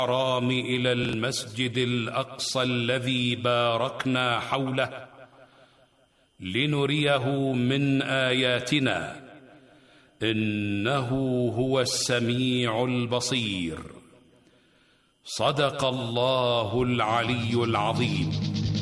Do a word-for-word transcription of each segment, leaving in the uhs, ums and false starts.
الحرام إلى المسجد الأقصى الذي باركنا حوله لنريه من آياتنا إنه هو السميع البصير. صدق الله العلي العظيم.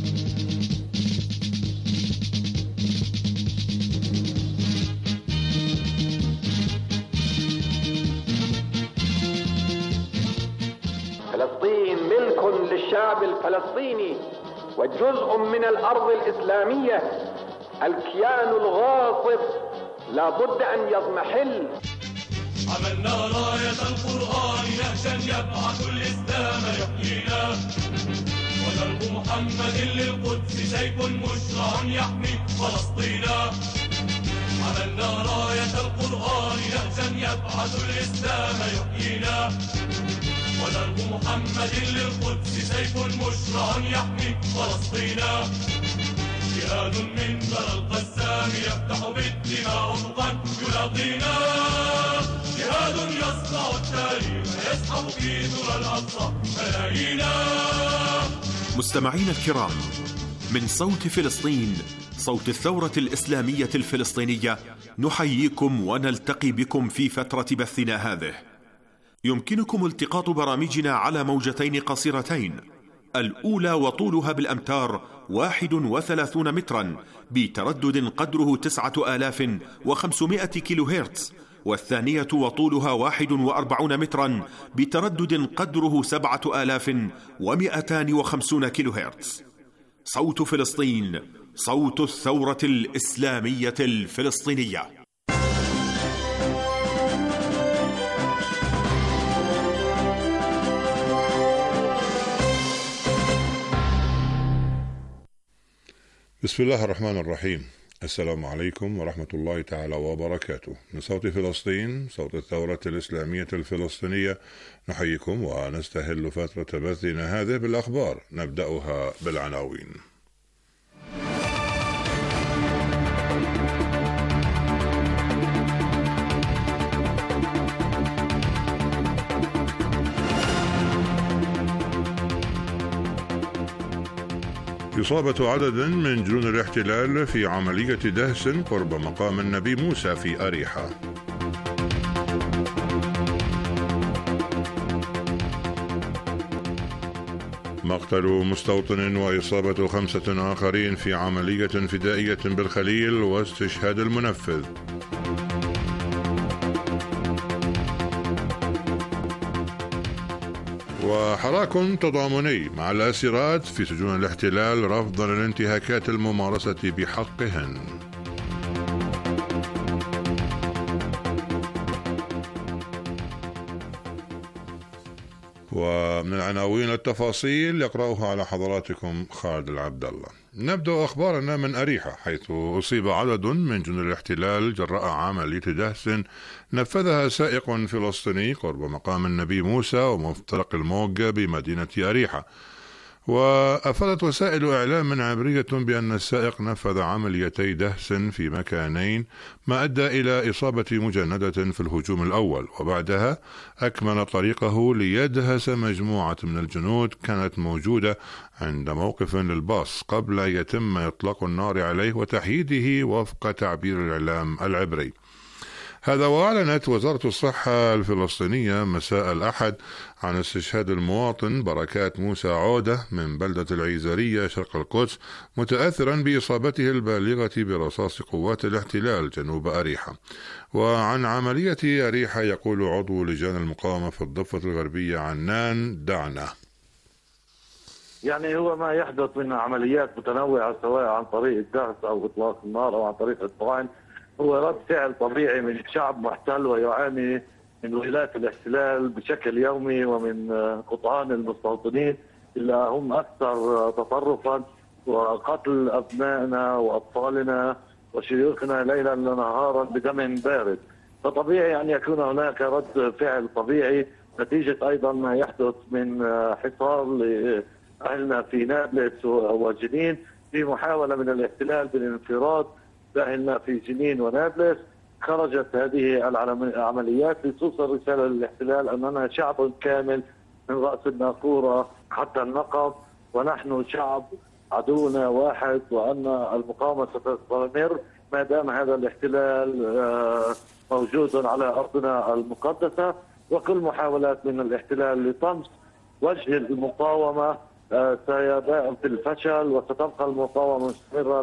فلسطين ملك للشعب الفلسطيني وجزء من الأرض الإسلامية. الكيان الغاصب لا بد أن يضمحل. عملنا راية القرآن نهجا يبعث الإسلام يحيينا، ودرب محمد للقدس سيف مشرع يحمي فلسطينا. عملنا راية القرآن نهجا يبعث الإسلام يحيينا، ودرب محمد للقدس سيف مشرع يحمي فلسطينا. جهاد من ذرى القسام يفتح بالدماء افقا يلاقينا، جهاد يصنع التاريخ يسحب في ذرى الاقصى ملايينا. مستمعين الكرام، من صوت فلسطين، صوت الثورة الإسلامية الفلسطينية، نحييكم ونلتقي بكم في فترة بثنا هذه. يمكنكم التقاط برامجنا على موجتين قصيرتين، الأولى وطولها بالأمتار واحد وثلاثون مترا بتردد قدره تسعة آلاف وخمسمائة كيلو هرتز، والثانية وطولها واحد وأربعون مترا بتردد قدره سبعة آلاف ومئتان وخمسون كيلو هرتز. صوت فلسطين، صوت الثورة الإسلامية الفلسطينية. بسم الله الرحمن الرحيم. السلام عليكم ورحمة الله تعالى وبركاته. من صوت فلسطين، صوت الثورة الإسلامية الفلسطينية، نحييكم ونستهل فترة بثنا هذه بالأخبار. نبدأها بالعناوين. إصابة عدد من جنود الاحتلال في عملية دهس قرب مقام النبي موسى في أريحة. مقتل مستوطن وإصابة خمسة آخرين في عملية فدائية بالخليل واستشهاد المنفذ. وحراك تضامني مع الأسيرات في سجون الاحتلال رفضا للانتهاكات الممارسة بحقهن. ومن العناوين التفاصيل يقرأها على حضراتكم خالد العبد الله. نبدأ أخبارنا من أريحة، حيث أصيب عدد من جنود الاحتلال جراء عملية دهس نفذها سائق فلسطيني قرب مقام النبي موسى ومفترق الموج بمدينة أريحة. وأفادت وسائل إعلام عبرية بأن السائق نفذ عمليتي دهس في مكانين، ما أدى إلى إصابة مجندة في الهجوم الأول، وبعدها أكمل طريقه ليدهس مجموعة من الجنود كانت موجودة عند موقف للباص قبل أن يتم إطلاق النار عليه وتحييده وفق تعبير الإعلام العبري. هذا وأعلنت وزارة الصحة الفلسطينية مساء الأحد عن استشهاد المواطن بركات موسى عودة من بلدة العيزرية شرق القدس، متأثرا بإصابته البالغة برصاص قوات الاحتلال جنوب أريحة. وعن عملية أريحة يقول عضو لجان المقاومة في الضفة الغربية عنان دعنا. يعني هو ما يحدث من عمليات متنوعة سواء عن طريق الدهس أو إطلاق النار أو عن طريق الطعن، هو رد فعل طبيعي من شعب محتل ويعاني من ولايات الاحتلال بشكل يومي، ومن قطعان المستوطنين اللي هم أكثر تطرفا وقتل أبنائنا وأطفالنا وشيوخنا ليلا ونهارا بدم بارد. فطبيعي أن يكون هناك رد فعل طبيعي نتيجة أيضا ما يحدث من حصار لأهلنا في نابلس وجنين في محاولة من الاحتلال بالانفراد بأهلنا في جنين ونابلس. خرجت هذه العمليات لتوصل رسالة للاحتلال أننا شعب كامل من رأس النافورة حتى النقب، ونحن شعب عدونا واحد، وأن المقاومة ستستمر ما دام هذا الاحتلال موجود على أرضنا المقدسة، وكل محاولات من الاحتلال لطمس وجه المقاومة سيباء في الفشل، وستبقى المقاومة مستمرة.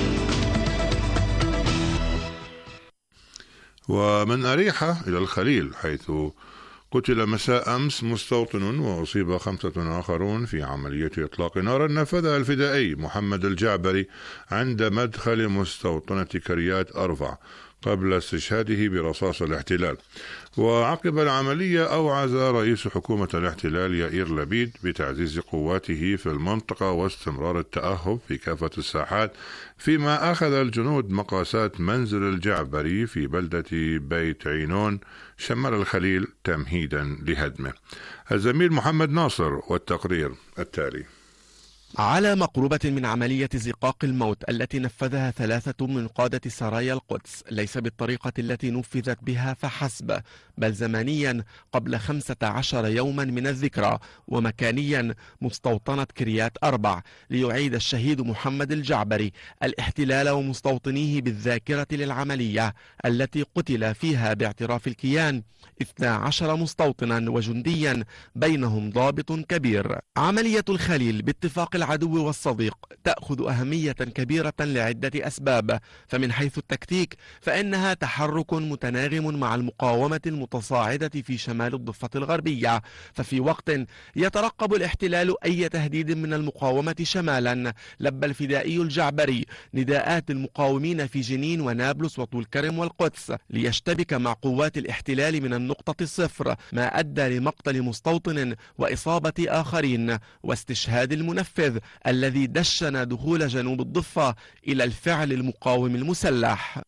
ومن أريحة إلى الخليل، حيث قتل مساء أمس مستوطن وأصيب خمسة آخرون في عملية إطلاق نار نفذها الفدائي محمد الجعبري عند مدخل مستوطنة كريات أربع قبل استشهاده برصاص الاحتلال. وعقب العملية أوعز رئيس حكومة الاحتلال يائير لبيد بتعزيز قواته في المنطقة واستمرار التأهب في كافة الساحات، فيما أخذ الجنود مقاسات منزل الجعبري في بلدة بيت عينون شمال الخليل تمهيدا لهدمه. الزميل محمد ناصر والتقرير التالي. على مقربة من عملية زقاق الموت التي نفذها ثلاثة من قادة سرايا القدس، ليس بالطريقة التي نفذت بها فحسب، بل زمانيا قبل خمسة عشر يوما من الذكرى، ومكانيا مستوطنة كريات أربع، ليعيد الشهيد محمد الجعبري الاحتلال ومستوطنيه بالذاكرة للعملية التي قتل فيها باعتراف الكيان اثنا عشر مستوطنا وجنديا بينهم ضابط كبير. عملية الخليل باتفاق العدو والصديق تأخذ أهمية كبيرة لعدة أسباب، فمن حيث التكتيك فإنها تحرك متناغم مع المقاومة المتصاعدة في شمال الضفة الغربية، ففي وقت يترقب الاحتلال أي تهديد من المقاومة شمالا، لبى الفدائي الجعبري نداءات المقاومين في جنين ونابلس وطول كرم والقدس ليشتبك مع قوات الاحتلال من النقطة الصفر، ما أدى لمقتل مستوطن وإصابة آخرين واستشهاد المنفذ الذي دشن دخول جنوب الضفة إلى الفعل المقاوم المسلح.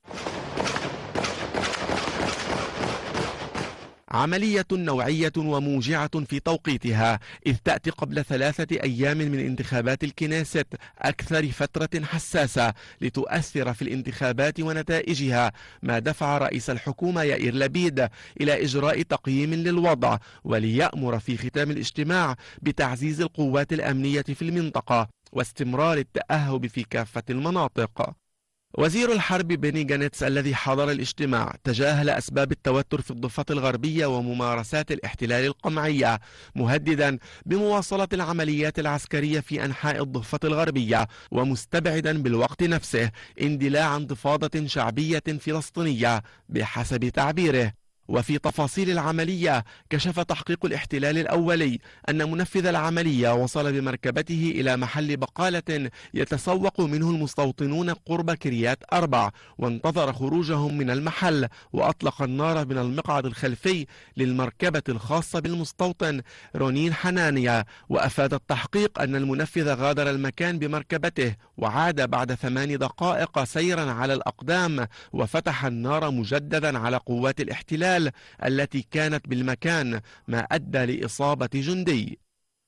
عملية نوعية وموجعة في توقيتها، إذ تأتي قبل ثلاثة أيام من انتخابات الكنيست، أكثر فترة حساسة لتؤثر في الانتخابات ونتائجها، ما دفع رئيس الحكومة يائير لبيد إلى إجراء تقييم للوضع، وليأمر في ختام الاجتماع بتعزيز القوات الأمنية في المنطقة واستمرار التأهب في كافة المناطق. وزير الحرب بني جانيتس الذي حضر الاجتماع تجاهل أسباب التوتر في الضفة الغربية وممارسات الاحتلال القمعية، مهددا بمواصلة العمليات العسكرية في أنحاء الضفة الغربية، ومستبعدا بالوقت نفسه اندلاع انتفاضة شعبية فلسطينية بحسب تعبيره. وفي تفاصيل العملية كشف تحقيق الاحتلال الأولي أن منفذ العملية وصل بمركبته إلى محل بقالة يتسوق منه المستوطنون قرب كريات أربع، وانتظر خروجهم من المحل وأطلق النار من المقعد الخلفي للمركبة الخاصة بالمستوطن رونين حنانيا. وأفاد التحقيق أن المنفذ غادر المكان بمركبته وعاد بعد ثمان دقائق سيرا على الأقدام، وفتح النار مجددا على قوات الاحتلال التي كانت بالمكان، ما أدى لإصابة جندي.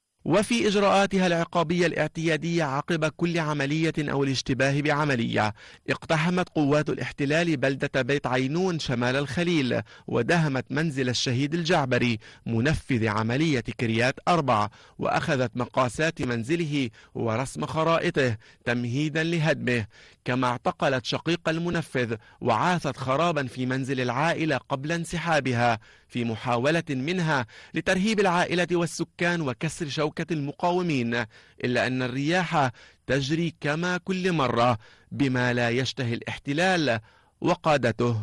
وفي إجراءاتها العقابية الاعتيادية عقب كل عملية أو الاشتباه بعملية، اقتحمت قوات الاحتلال بلدة بيت عينون شمال الخليل، ودهمت منزل الشهيد الجعبري منفذ عملية كريات أربع، وأخذت مقاسات منزله ورسم خرائطه تمهيدا لهدمه، كما اعتقلت شقيق المنفذ وعاثت خرابا في منزل العائلة قبل انسحابها، في محاولة منها لترهيب العائلة والسكان وكسر شوكة المقاومين، إلا أن الرياح تجري كما كل مرة بما لا يشتهي الاحتلال وقادته.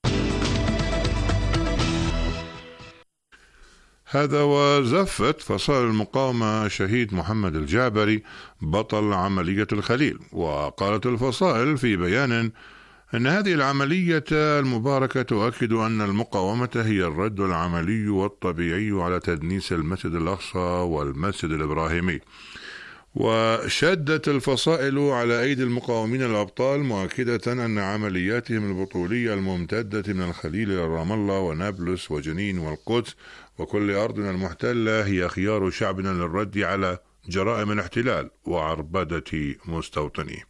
هذا وزفت فصائل المقاومة شهيد محمد الجعبري بطل عملية الخليل. وقالت الفصائل في بيان أن هذه العملية المباركة تؤكد أن المقاومة هي الرد العملي والطبيعي على تدنيس المسجد الأقصى والمسجد الإبراهيمي. وشدت الفصائل على أيدي المقاومين الأبطال، مؤكدة أن عملياتهم البطولية الممتدة من الخليل إلى رام الله ونابلس وجنين والقدس وكل أرضنا المحتلة هي خيار شعبنا للرد على جرائم الاحتلال وعربدة مستوطنيه.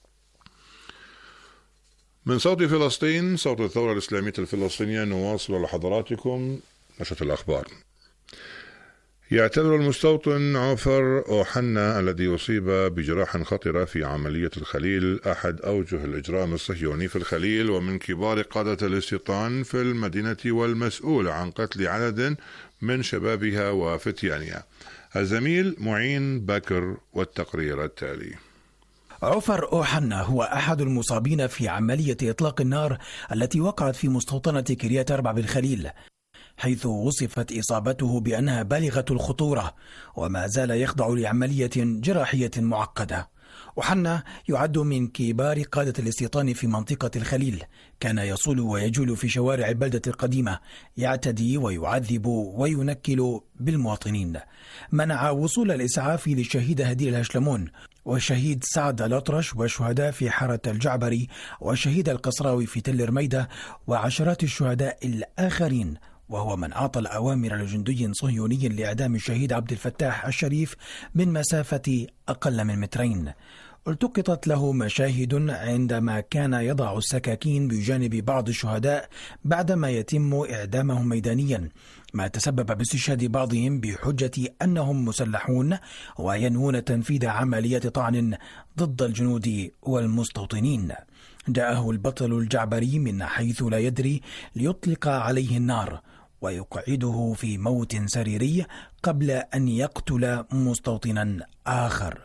من صوت فلسطين، صوت الثورة الإسلامية الفلسطينية، نواصل لحضراتكم نشرة الأخبار. يعتبر المستوطن عوفر أوحنا الذي أصيب بجراح خطرة في عملية الخليل أحد أوجه الإجرام الصهيوني في الخليل، ومن كبار قادة الاستيطان في المدينة والمسؤول عن قتل عدد من شبابها وفتيانها. الزميل معين بكر والتقرير التالي. عوفر أوحنا هو أحد المصابين في عملية إطلاق النار التي وقعت في مستوطنة كريات أربع بالخليل، حيث وصفت إصابته بأنها بالغة الخطورة، وما زال يخضع لعملية جراحية معقدة. أوحنا يعد من كبار قادة الاستيطان في منطقة الخليل، كان يصول ويجول في شوارع البلدة القديمة، يعتدي ويعذب وينكل بالمواطنين. منع وصول الإسعاف للشهيد هديل الهشلمون والشهيد سعد الأطرش وشهداء في حارة الجعبري والشهيد القصراوي في تل رميدة وعشرات الشهداء الآخرين، وهو من أعطى الأوامر لجندي صهيوني لإعدام الشهيد عبد الفتاح الشريف من مسافة أقل من مترين. التقطت له مشاهد عندما كان يضع السكاكين بجانب بعض الشهداء بعدما يتم إعدامهم ميدانيا، ما تسبب باستشهاد بعضهم بحجة أنهم مسلحون وينوون تنفيذ عملية طعن ضد الجنود والمستوطنين. جاءه البطل الجعبري من حيث لا يدري ليطلق عليه النار ويقعده في موت سريري قبل أن يقتل مستوطنا آخر.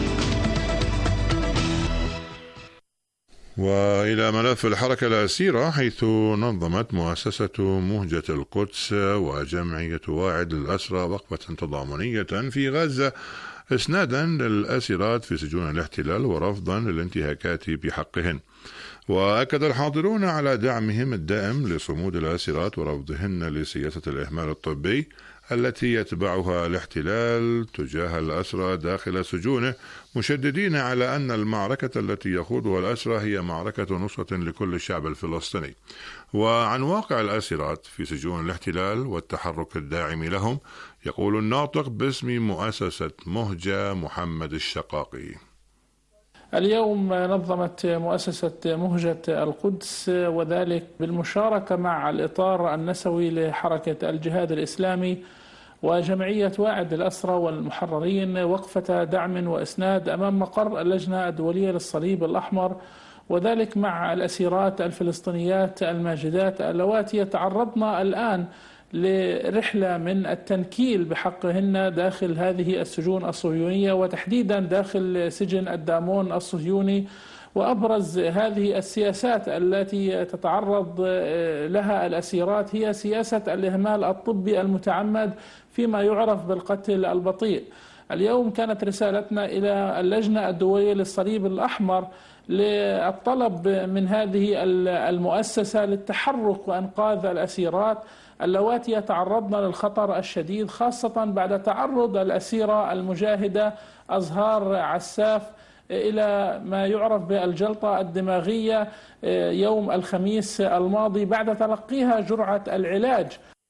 وإلى ملف الحركة الأسيرة، حيث نظمت مؤسسة مهجة القدس وجمعية واعد للأسرى وقفة تضامنية في غزة إسنادا للأسيرات في سجون الاحتلال ورفضا للانتهاكات بحقهن. وأكد الحاضرون على دعمهم الدائم لصمود الأسيرات ورفضهن لسياسة الإهمال الطبي التي يتبعها الاحتلال تجاه الأسرى داخل سجونه، مشددين على أن المعركة التي يخوضها الأسرى هي معركة نصرة لكل الشعب الفلسطيني. وعن واقع الأسيرات في سجون الاحتلال والتحرك الداعم لهم يقول الناطق باسم مؤسسة مهجة محمد الشقاقي. اليوم نظمت مؤسسة مهجة القدس، وذلك بالمشاركة مع الإطار النسوي لحركة الجهاد الإسلامي وجمعية واعد الأسرى والمحررين، وقفة دعم وإسناد أمام مقر اللجنة الدولية للصليب الأحمر، وذلك مع الأسيرات الفلسطينيات الماجدات اللواتي يتعرضن الآن لرحلة من التنكيل بحقهن داخل هذه السجون الصهيونية، وتحديدا داخل سجن الدامون الصهيوني. وأبرز هذه السياسات التي تتعرض لها الأسيرات هي سياسة الإهمال الطبي المتعمد فيما يعرف بالقتل البطيء. اليوم كانت رسالتنا إلى اللجنة الدولية للصليب الأحمر للطلب من هذه المؤسسة للتحرك وإنقاذ الأسيرات اللواتي يتعرضن للخطر الشديد، خاصة بعد تعرض الأسيرة المجاهدة أزهار عساف إلى ما يعرف بالجلطة الدماغية يوم الخميس الماضي بعد تلقيها جرعة العلاج.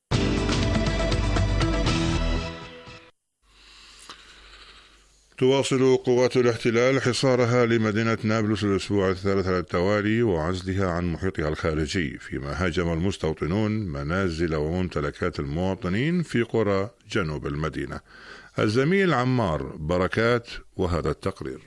تواصل قوات الاحتلال حصارها لمدينة نابلس الأسبوع الثالث على التوالي وعزلها عن محيطها الخارجي، فيما هاجم المستوطنون منازل وممتلكات المواطنين في قرى جنوب المدينة. الزميل عمار بركات وهذا التقرير.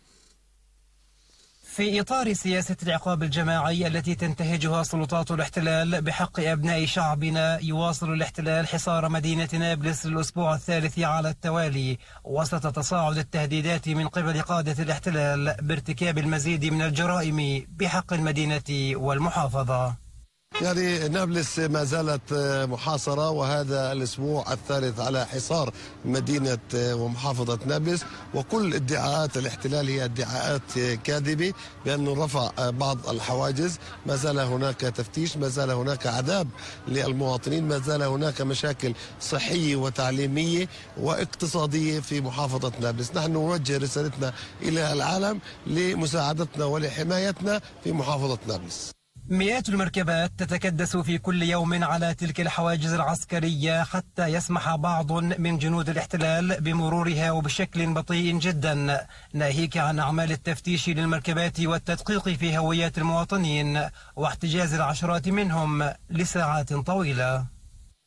في إطار سياسة العقاب الجماعي التي تنتهجها سلطات الاحتلال بحق أبناء شعبنا، يواصل الاحتلال حصار مدينة نابلس للأسبوع الثالث على التوالي وسط تصاعد التهديدات من قبل قادة الاحتلال بارتكاب المزيد من الجرائم بحق المدينة والمحافظة. يعني نابلس ما زالت محاصرة، وهذا الأسبوع الثالث على حصار مدينة ومحافظة نابلس، وكل ادعاءات الاحتلال هي ادعاءات كاذبة بأنه رفع بعض الحواجز. ما زال هناك تفتيش، ما زال هناك عذاب للمواطنين، ما زال هناك مشاكل صحية وتعليمية واقتصادية في محافظة نابلس. نحن نوجه رسالتنا إلى العالم لمساعدتنا ولحمايتنا في محافظة نابلس. مئات المركبات تتكدس في كل يوم على تلك الحواجز العسكرية حتى يسمح بعض من جنود الاحتلال بمرورها وبشكل بطيء جدا، ناهيك عن أعمال التفتيش للمركبات والتدقيق في هويات المواطنين واحتجاز العشرات منهم لساعات طويلة.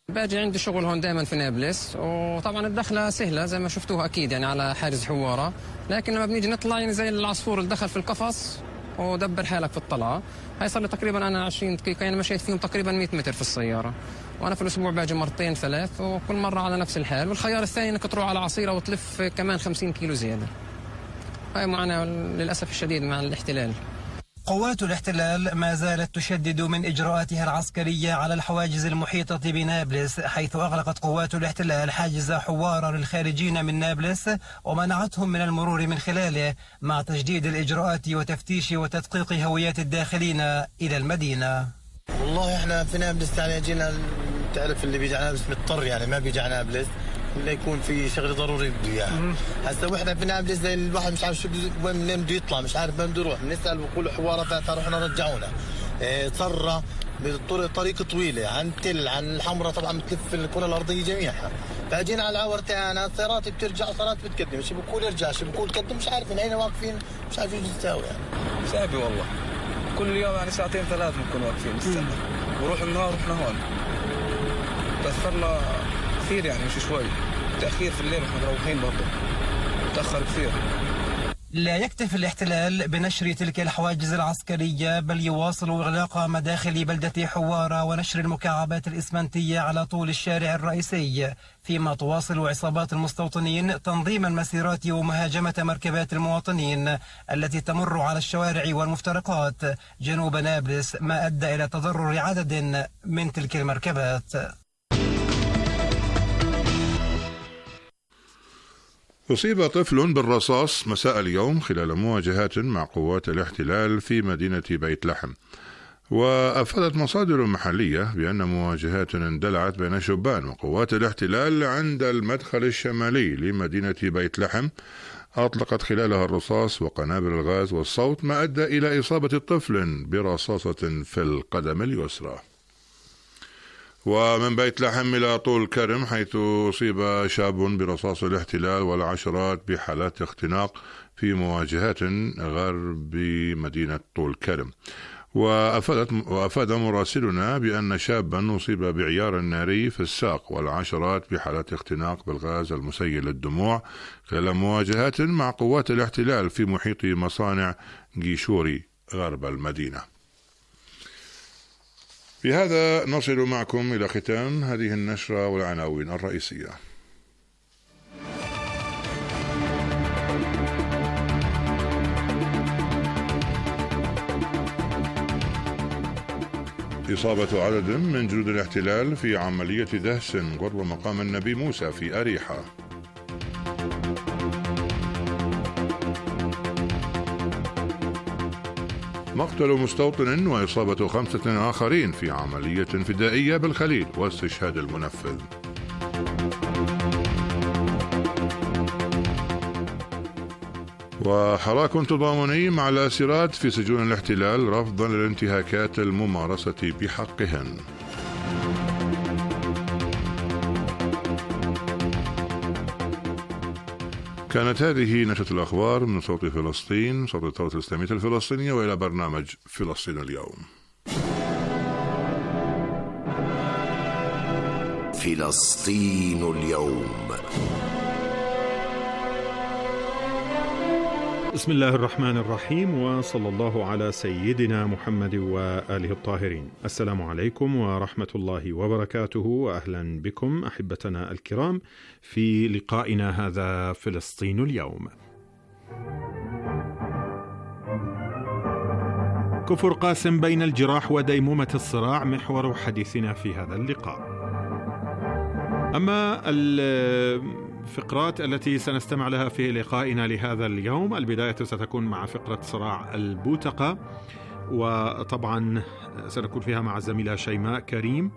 باجي عندي شغل هون دائما في نابلس، وطبعا الدخله سهله زي ما شفتوها اكيد يعني على حارز حواره، لكن لما بنيجي نطلع يعني زي العصفور اللي دخل في القفص ودبر حالك في الطلعه. هاي صار لي تقريبا انا عشرين دقيقه يعني مشيت فيهم تقريبا مئة متر في السياره، وانا في الاسبوع باجي مرتين ثلاث وكل مره على نفس الحال. والخيار الثاني انك تروح على عصيره وتلف كمان خمسين كيلو زياده. هاي معنا للاسف الشديد مع الاحتلال. قوات الاحتلال ما زالت تشدد من إجراءاتها العسكرية على الحواجز المحيطة بنابلس، حيث أغلقت قوات الاحتلال حاجز حوارة للخارجين من نابلس ومنعتهم من المرور من خلاله، مع تجديد الإجراءات وتفتيش وتدقيق هويات الداخلين إلى المدينة. والله احنا في نابلس يعني جينا، تعرف اللي بيجي على نابلس مضطر، يعني ما بيجي على نابلس إلا يكون في شغل ضروري بده اياه. هسه واحنا في نابلس زي الواحد مش عارف شو وين منين بده يطلع، مش عارف وين بده يروح، بنسال بقولوا حوارات رحنا رجعونا. ايه صرة بطريق طويله عن تل عن الحمراء، طبعا بتلف الكره الارضيه جميعها. فاجينا على العور تاعنا السيارات بترجع وسيارات بتقدم، شو بقول ارجع شو بقول قدم، مش عارفين اين واقفين، مش عارفين شو نساوي يعني. صعبه والله، كل يوم يعني ساعتين ثلاث بنكون واقفين نستنى، وروح النهار رحنا هون. تاثرنا كثير يعني مش شوي، تأخير في الليل واحنا مروحين برضه، تأخر كثير. لا يكتفي الاحتلال بنشر تلك الحواجز العسكرية، بل يواصل إغلاق مداخل بلدة حوارة ونشر المكعبات الإسمنتية على طول الشارع الرئيسي، فيما تواصل عصابات المستوطنين تنظيم المسيرات ومهاجمة مركبات المواطنين التي تمر على الشوارع والمفترقات جنوب نابلس، ما أدى إلى تضرر عدد من تلك المركبات. أصيب طفل بالرصاص مساء اليوم خلال مواجهات مع قوات الاحتلال في مدينة بيت لحم. وأفادت مصادر محلية بأن مواجهات اندلعت بين شبان وقوات الاحتلال عند المدخل الشمالي لمدينة بيت لحم، أطلقت خلالها الرصاص وقنابل الغاز والصوت، ما أدى إلى إصابة الطفل برصاصة في القدم اليسرى. ومن بيت لحم إلى طول كرم، حيث أصيب شاب برصاص الاحتلال والعشرات بحالات اختناق في مواجهات غرب مدينة طول كرم. وأفادت وأفاد مراسلنا بأن شابا أصيب بعيار ناري في الساق والعشرات بحالات اختناق بالغاز المسيل للدموع خلال مواجهات مع قوات الاحتلال في محيط مصانع جيشوري غرب المدينة. بهذا نصل معكم إلى ختام هذه النشرة والعناوين الرئيسية. إصابة عدد من جنود الاحتلال في عملية دهس قرب مقام النبي موسى في أريحة. مقتل مستوطن وإصابة خمسة آخرين في عملية فدائية بالخليل واستشهاد المنفذ. وحراك تضامني مع الأسيرات في سجون الاحتلال رفضا للانتهاكات الممارسة بحقهن. كانت هذه نشرة الأخبار من صوت فلسطين، صوت الثورة الإسلامية الفلسطينية، وإلى برنامج فلسطين اليوم. فلسطين اليوم. بسم الله الرحمن الرحيم، وصلى الله على سيدنا محمد وآله الطاهرين. السلام عليكم ورحمة الله وبركاته، وأهلا بكم أحبتنا الكرام في لقائنا هذا فلسطين اليوم. كفر قاسم بين الجراح وديمومة الصراع محور حديثنا في هذا اللقاء. أما الفقرات التي سنستمع لها في لقائنا لهذا اليوم، البداية ستكون مع فقرة صراع البوتقة، وطبعا سنكون فيها مع الزميلة شيماء كريم،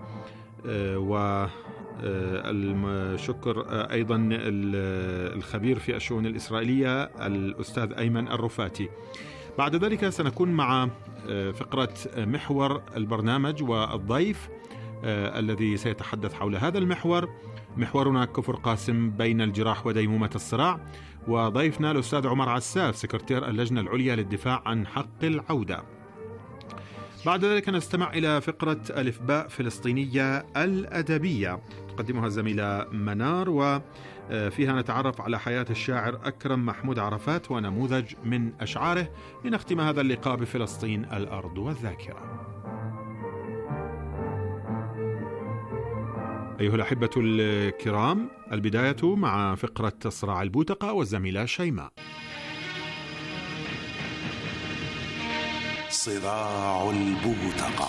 والشكر أيضا الخبير في الشؤون الإسرائيلية الأستاذ أيمن الرفاتي. بعد ذلك سنكون مع فقرة محور البرنامج والضيف الذي سيتحدث حول هذا المحور. محورنا كفر قاسم بين الجراح وديمومة الصراع، وضيفنا الأستاذ عمر عساف سكرتير اللجنة العليا للدفاع عن حق العودة. بعد ذلك نستمع إلى فقرة ألف باء فلسطينية الأدبية تقدمها الزميلة منار، وفيها نتعرف على حياة الشاعر أكرم محمود عرفات ونموذج من أشعاره، لنختم هذا اللقاء بفلسطين الأرض والذاكرة. أيها الأحبة الكرام، البداية مع فقرة صراع البوتقة والزميلة شيماء. صراع البوتقة.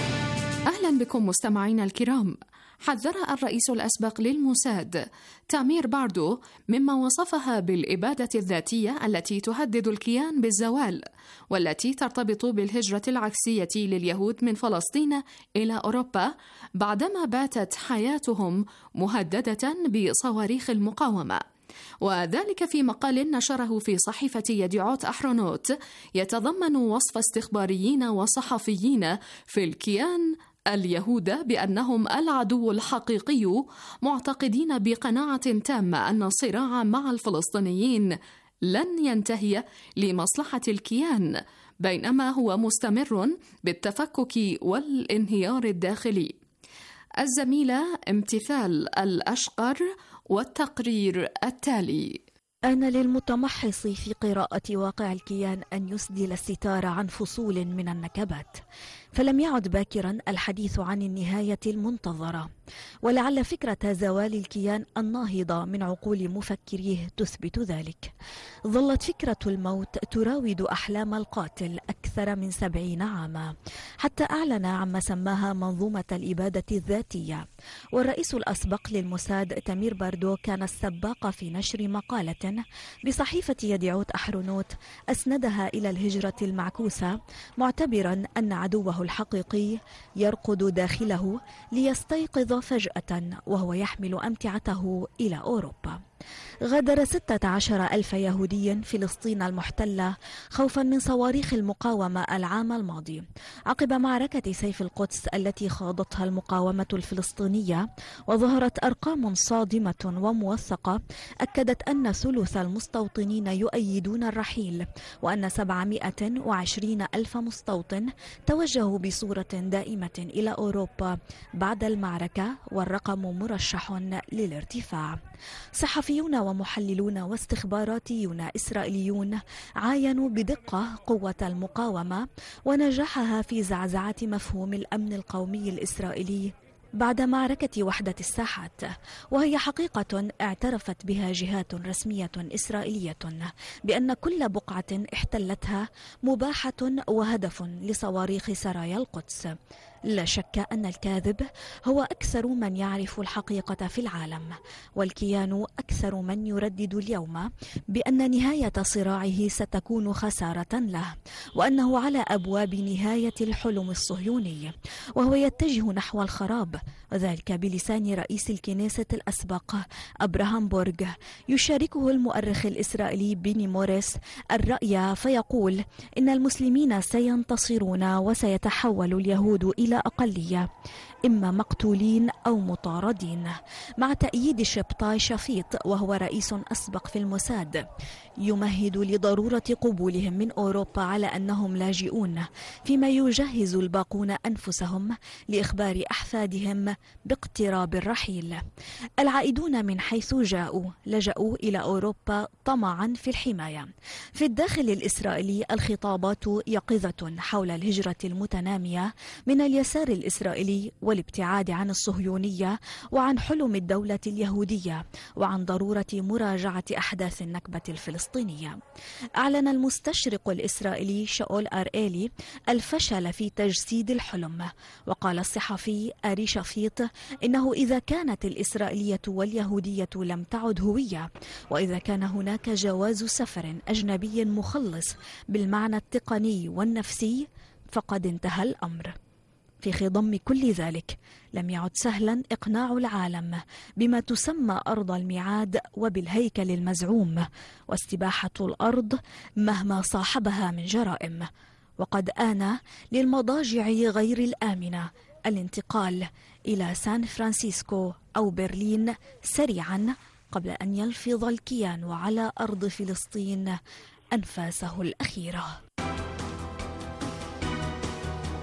أهلا بكم مستمعينا الكرام. حذر الرئيس الأسبق للموساد تامير باردو مما وصفها بالإبادة الذاتية التي تهدد الكيان بالزوال، والتي ترتبط بالهجرة العكسية لليهود من فلسطين إلى أوروبا بعدما باتت حياتهم مهددة بصواريخ المقاومة، وذلك في مقال نشره في صحيفة يديعوت أحرونوت يتضمن وصف استخباريين وصحفيين في الكيان اليهود بأنهم العدو الحقيقي، معتقدين بقناعة تامة أن الصراع مع الفلسطينيين لن ينتهي لمصلحة الكيان، بينما هو مستمر بالتفكك والانهيار الداخلي. الزميلة امتثال الأشقر والتقرير التالي. آن للمتمحص في قراءة واقع الكيان أن يسدل الستار عن فصول من النكبات، فلم يعد باكرا الحديث عن النهاية المنتظرة، ولعل فكرة زوال الكيان الناهضة من عقول مفكريه تثبت ذلك. ظلت فكرة الموت تراود أحلام القاتل أكثر من سبعين عاما، حتى أعلن عما سماها منظومة الإبادة الذاتية. والرئيس الأسبق للموساد تامير باردو كان السباق في نشر مقالة بصحيفة يديعوت أحرونوت أسندها إلى الهجرة المعكوسة، معتبرا أن عدوه الحقيقي يرقد داخله ليستيقظ فجأة وهو يحمل أمتعته إلى أوروبا. غادر ستة عشر ألف يهودي فلسطين المحتلة خوفا من صواريخ المقاومة العام الماضي، عقب معركة سيف القدس التي خاضتها المقاومة الفلسطينية، وظهرت أرقام صادمة وموثقة أكدت أن ثلث المستوطنين يؤيدون الرحيل، وأن سبعمائة وعشرين ألف مستوطن توجهوا بصورة دائمة إلى أوروبا بعد المعركة، والرقم مرشح للارتفاع. صحفيون ومحللون واستخباراتيون إسرائيليون عاينوا بدقة قوة المقاومة ونجاحها في زعزعة مفهوم الأمن القومي الإسرائيلي بعد معركة وحدة الساحات، وهي حقيقة اعترفت بها جهات رسمية إسرائيلية بأن كل بقعة احتلتها مباحة وهدف لصواريخ سرايا القدس. لا شك أن الكاذب هو أكثر من يعرف الحقيقة في العالم، والكيان أكثر من يردد اليوم بأن نهاية صراعه ستكون خسارة له، وأنه على أبواب نهاية الحلم الصهيوني، وهو يتجه نحو الخراب، وذلك بلسان رئيس الكنيسة الأسبق أبراهام بورغ. يشاركه المؤرخ الإسرائيلي بيني موريس الرأي فيقول إن المسلمين سينتصرون وسيتحول اليهود إلى أقلية، إما مقتولين أو مطاردين، مع تأييد شبطاي شفيط وهو رئيس أسبق في الموساد يمهد لضرورة قبولهم من أوروبا على أنهم لاجئون، فيما يجهز الباقون أنفسهم لإخبار أحفادهم باقتراب الرحيل. العائدون من حيث جاءوا لجأوا إلى أوروبا طمعا في الحماية. في الداخل الإسرائيلي الخطابات يقظة حول الهجرة المتنامية من اليسار الإسرائيلي والابتعاد عن الصهيونية وعن حلم الدولة اليهودية وعن ضرورة مراجعة أحداث النكبة الفلسطينية. أعلن المستشرق الإسرائيلي شاول أريلي الفشل في تجسيد الحلم، وقال الصحفي آري شفيط إنه إذا كانت الإسرائيلية واليهودية لم تعد هوية، وإذا كان هناك جواز سفر أجنبي مخلص بالمعنى التقني والنفسي، فقد انتهى الأمر. في خضم كل ذلك لم يعد سهلا إقناع العالم بما تسمى أرض الميعاد وبالهيكل المزعوم واستباحة الأرض مهما صاحبها من جرائم، وقد آن للمضاجع غير الآمنة الانتقال إلى سان فرانسيسكو أو برلين سريعا قبل أن يلفظ الكيان على أرض فلسطين أنفاسه الأخيرة.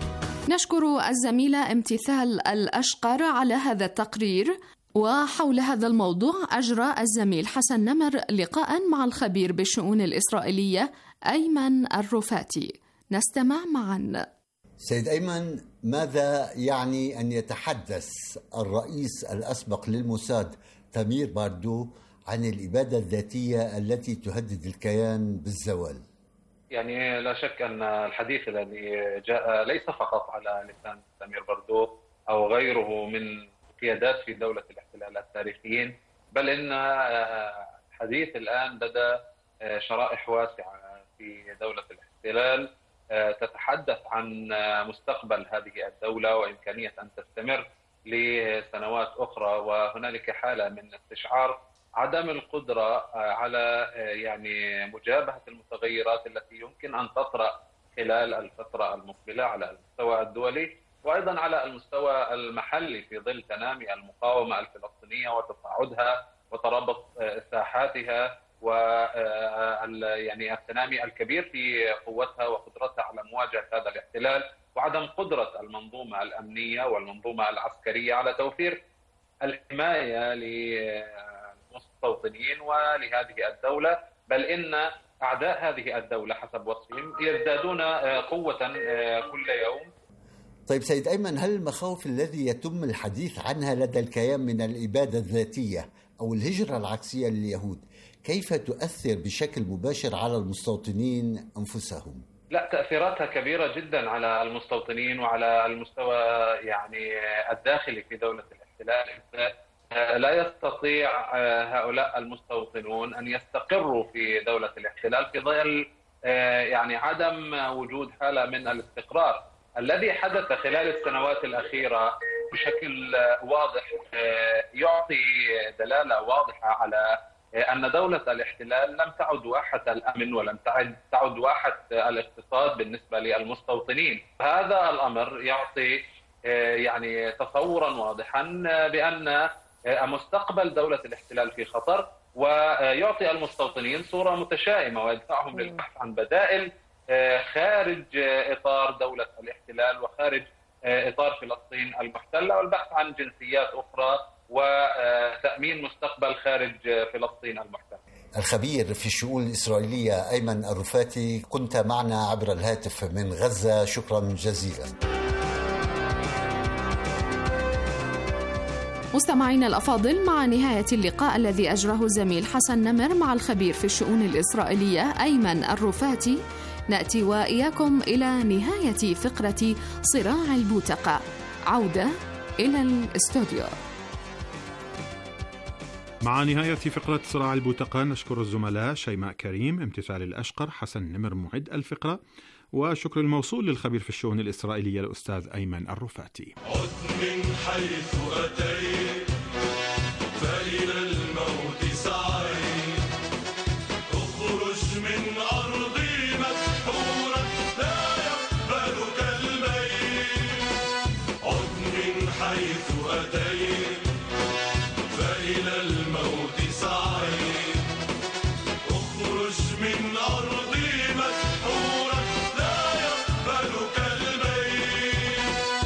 نشكر الزميلة امتثال الأشقر على هذا التقرير. وحول هذا الموضوع أجرى الزميل حسن نمر لقاء مع الخبير بالشؤون الإسرائيلية أيمن الرفاتي. نستمع معا. سيد أيمن، ماذا يعني أن يتحدث الرئيس الأسبق للموساد تامير باردو عن الإبادة الذاتية التي تهدد الكيان بالزوال؟ يعني لا شك أن الحديث الذي جاء ليس فقط على لسان تامير باردو أو غيره من قيادات في دولة الاحتلال التاريخيين، بل إن الحديث الآن لدى شرائح واسعة في دولة الاحتلال تتحدث عن مستقبل هذه الدولة وإمكانية أن تستمر لسنوات أخرى. وهنالك حالة من استشعار عدم القدرة على يعني مجابهة المتغيرات التي يمكن أن تطرأ خلال الفترة المقبلة على المستوى الدولي وأيضا على المستوى المحلي في ظل تنامي المقاومة الفلسطينية وتصاعدها وترابط ساحاتها و يعني التنامي الكبير في قوتها وقدرتها على مواجهة هذا الاحتلال، وعدم قدرة المنظومة الأمنية والمنظومة العسكرية على توفير الحماية للمستوطنين ولهذه الدولة، بل إن أعداء هذه الدولة حسب وصفهم يزدادون قوة كل يوم. طيب سيد أيمن، هل المخاوف الذي يتم الحديث عنها لدى الكيان من الإبادة الذاتية أو الهجرة العكسية لليهود كيف تؤثر بشكل مباشر على المستوطنين أنفسهم؟ لا، تأثيراتها كبيرة جدا على المستوطنين وعلى المستوى يعني الداخلي في دولة الاحتلال. لا يستطيع هؤلاء المستوطنون أن يستقروا في دولة الاحتلال في ظل يعني عدم وجود حالة من الاستقرار الذي حدث خلال السنوات الأخيرة بشكل واضح، يعطي دلالة واضحة على أن دولة الاحتلال لم تعد واحة الأمن ولم تعد واحة الاقتصاد بالنسبة للمستوطنين. هذا الأمر يعطي يعني تصورا واضحا بأن مستقبل دولة الاحتلال في خطر، ويعطي المستوطنين صورة متشائمة ويدفعهم للبحث عن بدائل خارج إطار دولة الاحتلال وخارج إطار فلسطين المحتلة، والبحث عن جنسيات أخرى وتأمين مستقبل خارج فلسطين المحتلة. الخبير في الشؤون الإسرائيلية أيمن الرفاتي، كنت معنا عبر الهاتف من غزة، شكرا جزيلا. مستمعينا الأفاضل، مع نهاية اللقاء الذي أجره الزميل حسن نمر مع الخبير في الشؤون الإسرائيلية أيمن الرفاتي، نأتي وإياكم إلى نهاية فقرة صراع البوتقة. عودة إلى الاستوديو. مع نهاية فقرة صراع البوتقة نشكر الزملاء شيماء كريم، امتثال الأشقر، حسن نمر معد الفقرة، وشكر الموصول للخبير في الشؤون الإسرائيلية الأستاذ أيمن الرفاتي. عد من حيث أتيت فإلى الموت سعيت، اخرج من أرضي مسحورا لا يقبلك الميت. عد من حيث أتيت فإلى الموت سعيت، اخرج من أرضي مسحورا لا يقبلك الميت.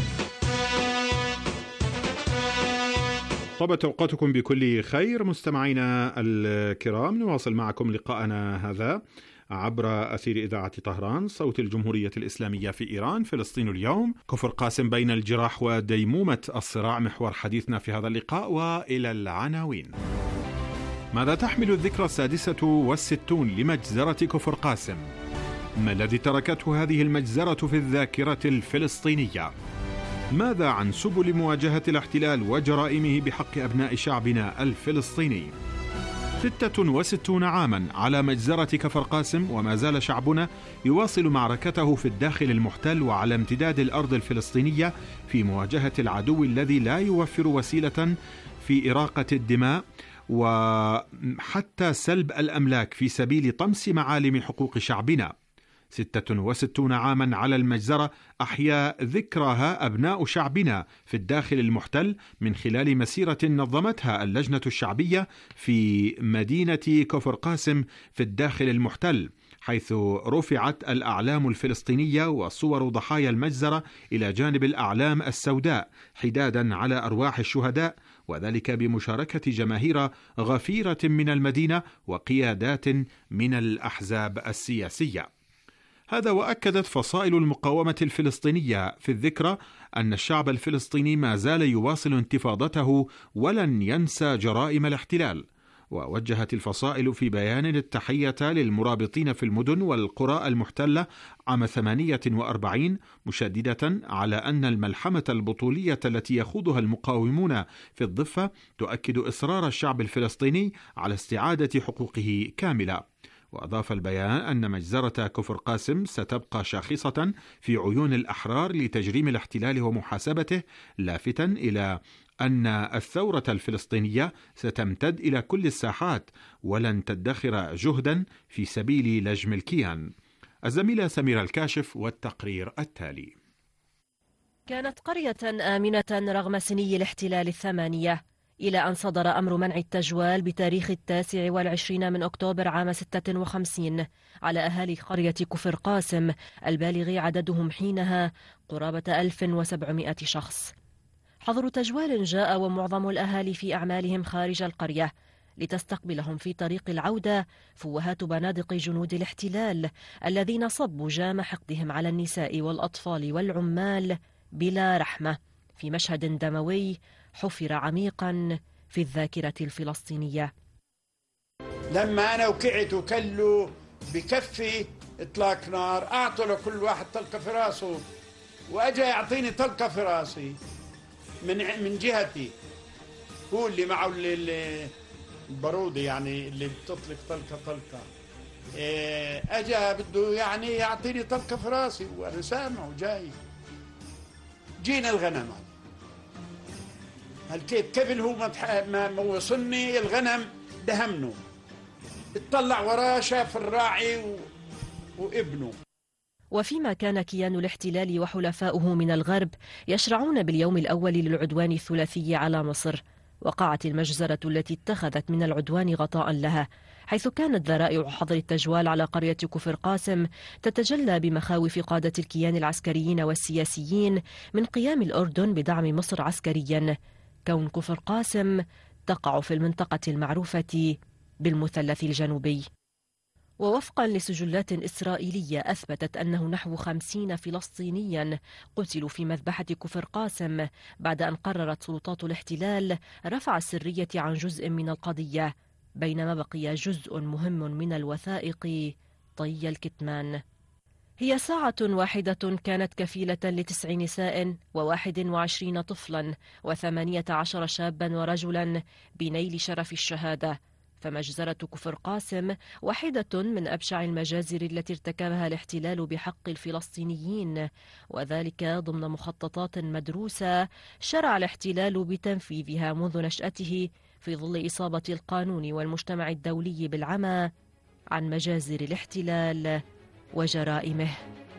طابت أوقاتكم بكل خير مستمعينا الكرام، نواصل معكم لقاءنا هذا عبر أثير إذاعة طهران صوت الجمهورية الإسلامية في إيران. فلسطين اليوم، كفر قاسم بين الجراح وديمومة الصراع محور حديثنا في هذا اللقاء. وإلى العناوين. ماذا تحمل الذكرى السادسة والستون لمجزرة كفر قاسم؟ ما الذي تركته هذه المجزرة في الذاكرة الفلسطينية؟ ماذا عن سبل مواجهة الاحتلال وجرائمه بحق أبناء شعبنا الفلسطيني؟ ستة وستون عاما على مجزرة كفر قاسم، وما زال شعبنا يواصل معركته في الداخل المحتل وعلى امتداد الأرض الفلسطينية في مواجهة العدو الذي لا يوفر وسيلة في إراقة الدماء وحتى سلب الأملاك في سبيل طمس معالم حقوق شعبنا. ستة وستين عاما على المجزرة أحيا ذكرها أبناء شعبنا في الداخل المحتل من خلال مسيرة نظمتها اللجنة الشعبية في مدينة كفر قاسم في الداخل المحتل، حيث رفعت الأعلام الفلسطينية وصور ضحايا المجزرة إلى جانب الأعلام السوداء حدادا على أرواح الشهداء، وذلك بمشاركة جماهير غفيرة من المدينة وقيادات من الأحزاب السياسية. هذا وأكدت فصائل المقاومة الفلسطينية في الذكرى أن الشعب الفلسطيني ما زال يواصل انتفاضته ولن ينسى جرائم الاحتلال. ووجهت الفصائل في بيان التحية للمرابطين في المدن والقرى المحتلة عام ثمانية وأربعين، مشددة على أن الملحمة البطولية التي يخوضها المقاومون في الضفة تؤكد إصرار الشعب الفلسطيني على استعادة حقوقه كاملة. وأضاف البيان أن مجزرة كفر قاسم ستبقى شاخصة في عيون الأحرار لتجريم الاحتلال ومحاسبته، لافتاً إلى أن الثورة الفلسطينية ستمتد إلى كل الساحات ولن تدخر جهدا في سبيل لجم الكيان. الزميلة سميرة الكاشف والتقرير التالي. كانت قرية آمنة رغم سني الاحتلال الثمانية، إلى أن صدر أمر منع التجوال بتاريخ التاسع والعشرين من أكتوبر عام ستة وخمسين على أهالي قرية كفر قاسم البالغ عددهم حينها قرابة ألف وسبعمائة شخص. حظر تجوال جاء ومعظم الأهالي في أعمالهم خارج القرية، لتستقبلهم في طريق العودة فوهات بنادق جنود الاحتلال الذين صبوا جام حقدهم على النساء والأطفال والعمال بلا رحمة، في مشهد دموي حفر عميقا في الذاكرة الفلسطينية. لما أنا وقعت وكلوا بكفي إطلاق نار، أعطوا لكل واحد طلقة في راسه، وأجا يعطيني طلقة في راسي من من جهتي، هو اللي معه البارودة يعني اللي بتطلق طلقة طلقة، أجا بده يعني يعطيني طلقة في راسي وأنا سامع وجاي. جينا الغنم هالكيف قبل هو ما ما وصلني الغنم دهمنه، اطلع وراه شاف الراعي و... وابنه. وفيما كان كيان الاحتلال وحلفاؤه من الغرب يشرعون باليوم الأول للعدوان الثلاثي على مصر، وقعت المجزرة التي اتخذت من العدوان غطاء لها، حيث كانت ذرائع حظر التجوال على قرية كفر قاسم تتجلى بمخاوف قادة الكيان العسكريين والسياسيين من قيام الأردن بدعم مصر عسكريا، كون كفر قاسم تقع في المنطقة المعروفة بالمثلث الجنوبي. ووفقا لسجلات إسرائيلية أثبتت أنه نحو خمسين فلسطينيا قتلوا في مذبحة كفر قاسم بعد أن قررت سلطات الاحتلال رفع السرية عن جزء من القضية، بينما بقي جزء مهم من الوثائق طي الكتمان. هي ساعة واحدة كانت كفيلة لتسع نساء وواحد وعشرين طفلا وثمانية عشر شابا ورجلا بنيل شرف الشهادة. فمجزرة كفر قاسم واحدة من أبشع المجازر التي ارتكبها الاحتلال بحق الفلسطينيين، وذلك ضمن مخططات مدروسة شرع الاحتلال بتنفيذها منذ نشأته في ظل إصابة القانون والمجتمع الدولي بالعمى عن مجازر الاحتلال وجرائمه.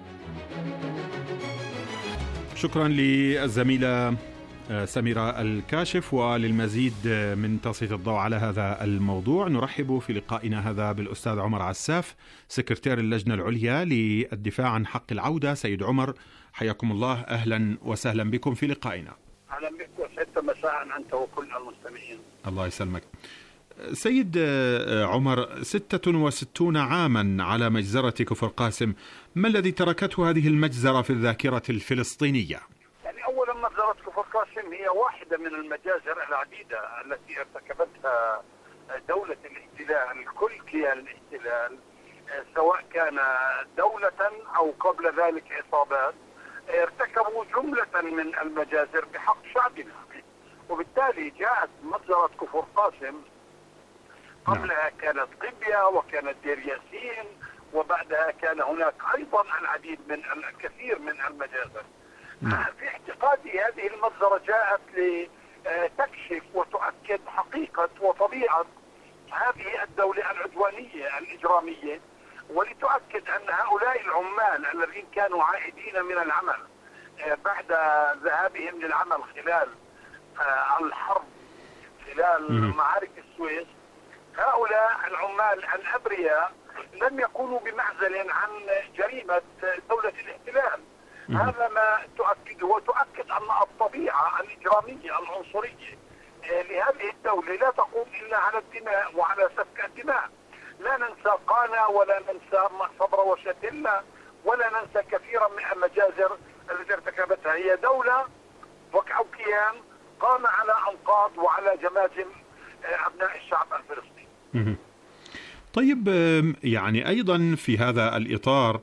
شكرا للزميلة سميرة الكاشف. وللمزيد من تسليط الضوء على هذا الموضوع نرحب في لقائنا هذا بالأستاذ عمر عساف، سكرتير اللجنة العليا للدفاع عن حق العودة. سيد عمر، حياكم الله، أهلا وسهلا بكم في لقائنا. أهلا بك وسعدت مساء أنت وكل المستمعين. الله يسلمك. سيد عمر، ستة وستون عاما على مجزرة كفر قاسم، ما الذي تركته هذه المجزرة في الذاكرة الفلسطينية؟ يعني أولا مجزرة كفر قاسم هي واحدة من المجازر العديدة التي ارتكبتها دولة الاحتلال، كل كيان الاحتلال، سواء كان دولة أو قبل ذلك عصابات، ارتكبوا جملة من المجازر بحق شعبنا. وبالتالي جاءت مجزرة كفر قاسم، قبلها كانت قبية وكانت دير ياسين، وبعدها كان هناك أيضا العديد من الكثير من المجازر. في اعتقادي هذه المجزرة جاءت لتكشف وتؤكد حقيقة وطبيعة هذه الدولة العدوانية الإجرامية ولتؤكد أن هؤلاء العمال الذين كانوا عائدين من العمل بعد ذهابهم للعمل خلال الحرب خلال معارك السويس، هؤلاء العمال الأبرياء لم يكونوا بمعزل عن جريمة دولة الاحتلال. هذا ما تؤكده، وتؤكد أن الطبيعة الإجرامية العنصرية لهذه الدولة لا تقوم إلا على الدماء وعلى سفك الدماء. لا ننسى قانا ولا ننسى صبر وشتلة ولا ننسى كثيرا من المجازر التي ارتكبتها. هي دولة أو كيان قام على أنقاض وعلى جماجم أبناء الشعب الفلسطيني. طيب، يعني أيضا في هذا الإطار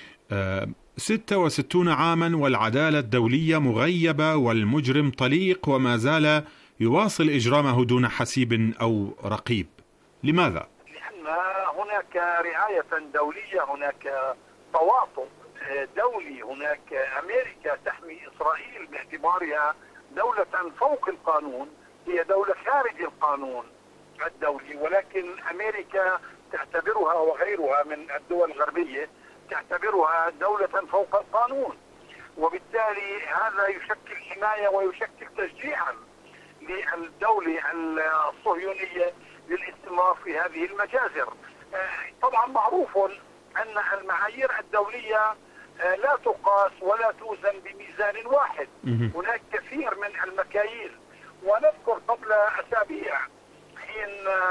ستة وستون عاما والعدالة الدولية مغيبة والمجرم طليق وما زال يواصل إجرامه دون حسيب أو رقيب. لماذا؟ لأن هناك رعاية دولية، هناك تواطؤ دولي، هناك أمريكا تحمي إسرائيل باعتبارها دولة فوق القانون، هي دولة خارج القانون الدولي، ولكن أمريكا تعتبرها وغيرها من الدول الغربية تعتبرها دولة فوق القانون، وبالتالي هذا يشكل حماية ويشكل تشجيعا للدولة الصهيونية للاستمرار في هذه المجازر. طبعا معروف أن المعايير الدولية لا تقاس ولا توزن بميزان واحد، هناك كثير من المكاييل. ونذكر قبل أسابيع حين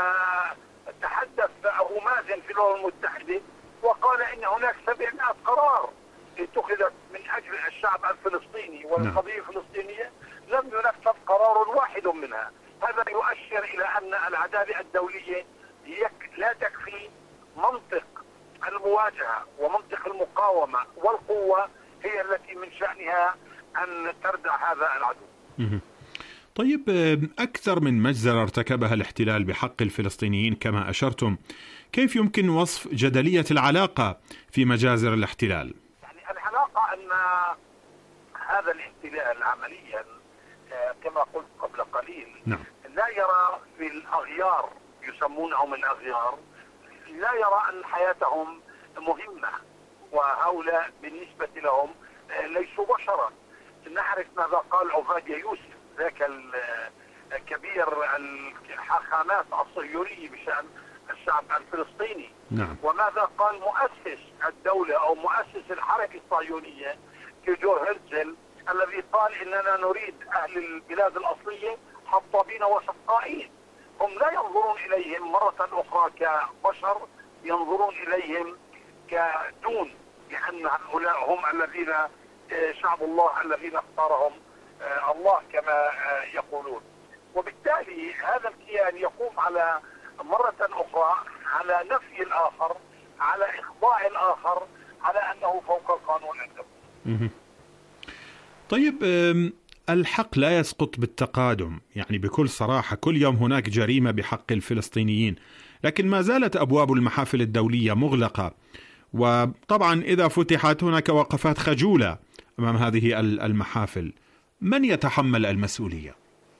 تحدث أبو مازن في الأمم المتحدة وقال إن هناك سبعمائة قرار اتخذت من أجل الشعب الفلسطيني والقضية الفلسطينية، لم ينفذ قرار واحد منها. هذا يؤشر إلى أن العدالة الدولية لا تكفي. منطق المواجهة ومنطق المقاومة والقوة هي التي من شأنها أن تردع هذا العدو. طيب، أكثر من مجزرة ارتكبها الاحتلال بحق الفلسطينيين كما أشرتم، كيف يمكن وصف جدلية العلاقة في مجازر الاحتلال؟ يعني العلاقة أن هذا الاحتلال عمليا كما قلت قبل قليل نعم. لا يرى في الأغيار، يسمونهم الأغيار، لا يرى أن حياتهم مهمة، وهؤلاء بالنسبة لهم ليسوا بشرا. نعرف ماذا قال عبادية يوسف ذاك الكبير الحاخامات الصهيونية بشأن الشعب الفلسطيني، نعم. وماذا قال مؤسس الدولة أو مؤسس الحركة الصهيونية تيودور هرتزل الذي قال إننا نريد أهل البلاد الأصلية حطابين وسقائين. هم لا ينظرون إليهم مرة أخرى كبشر، ينظرون إليهم كدون، لأن هؤلاء هم الذين شعب الله الذين اختارهم الله كما يقولون. وبالتالي هذا الكيان يقوم على مرة أخرى على نفي الآخر، على إخضاع الآخر، على أنه فوق القانون عنده. طيب، الحق لا يسقط بالتقادم، يعني بكل صراحة كل يوم هناك جريمة بحق الفلسطينيين، لكن ما زالت أبواب المحافل الدولية مغلقة، وطبعا إذا فتحت هناك وقفات خجولة أمام هذه المحافل. من يتحمل المسؤولية؟